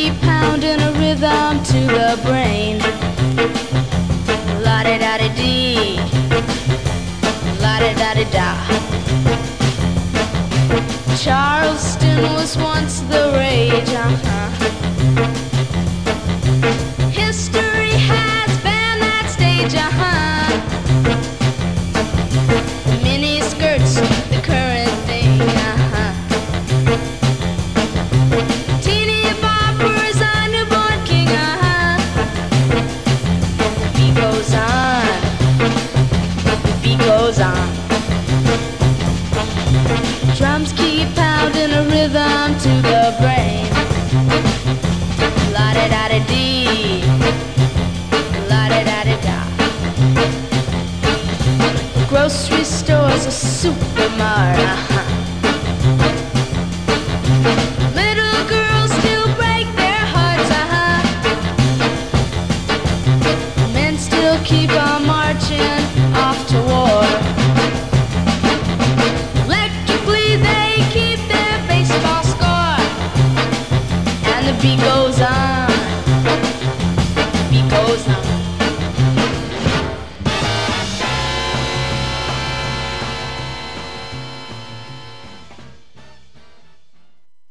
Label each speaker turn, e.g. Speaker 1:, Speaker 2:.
Speaker 1: keep pounding a rhythm to the brain. La-di-da-di-dee, la-di-da-di-da. Charleston was once the rage, History has been that stage, Mini skirts, the current thing, Teeny boppers, a newborn king, The beat goes on, the beat goes on. Drums keep pounding a rhythm to the brain. La-di-da-di-dee, la-di-da-di-da. Grocery store's a supermart,